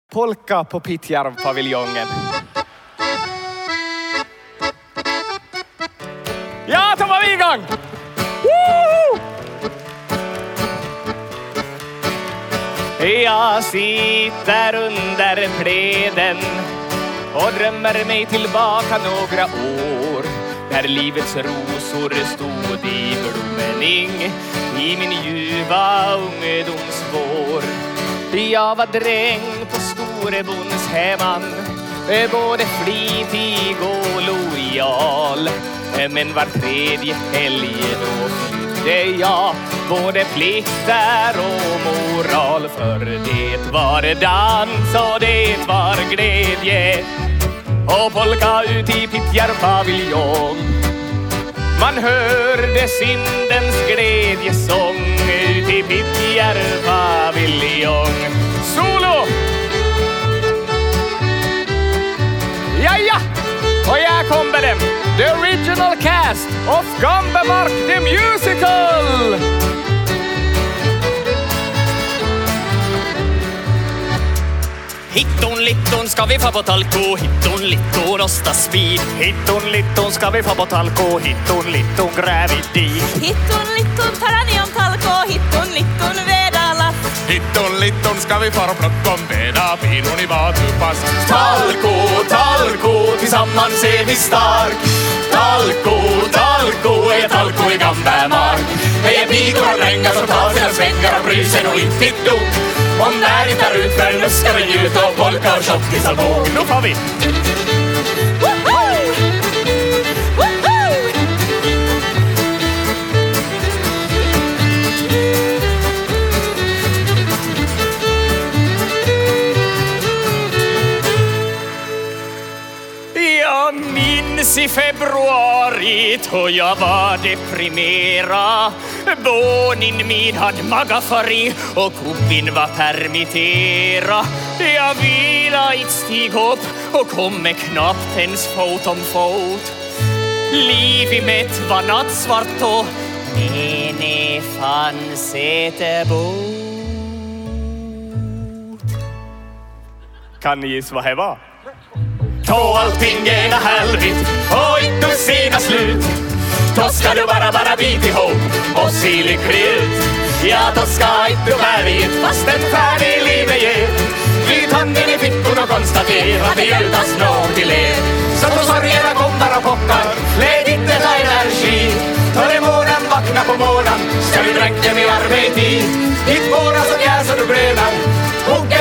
Polka på Pittjärv-paviljongen. Ja, då var vi igång! Woo! Jag sitter under pleden och drömmer mig tillbaka några år när livets rosor stod i blomning i min ljuva ungdomsvår. Jag var dräng på storebondshemman, både flitig och lojal. Men var tredje helg då fyllde jag både plikter och moral. För det var dans och det var glädje och polka ut i Pittjärv-paviljong. Man hörde syndens glädjesång ut i Pittjärv-paviljong. Solo! Jaja! Och här kommer dem, the original cast of Gambemark the Musical! Hitton litton ska vi få på talko, hitton litton osta speed. Hitton litton ska vi få på talko, hitton litton gravidi. Hitton litton tarani om talko, hitton litton vedala. Hitton litton ska vi fara plockom veda pinon i vatupas. Talko, talko, tillsammans är vi stark. Talko, talko, är talko i Gambemark. Det är pigor och drängar som tar sina svängar och bryr sig nog inte ett dugg. Om vägen tar ut för nu ska vi njuta av polka och tjockisar våg. Nu får vi! Jag minns i februari då jag var deprimerad. Bonin min hade magafari och kubbin var permittera. Jag ville inte stiga upp och kom med knappt ens fot om fot. Liv i mitt var nattsvart och mene fanns ett bot. Kan ni gissa vad det var? Då allting ena helvit och inte sina slut. Då ska du bara bit ihop och se lycklig ut. Ja, då ska inte du värvit fast en färdig livet ger. Lyt handen i fickan och konstatera att det gjutas något till er. Så då sorgerna kommer och pockar, lägg inte ta energi. Tar i morgon, vakna på morgon, ska du dränka med arbete i. Ditt båda som jäser du blönar, och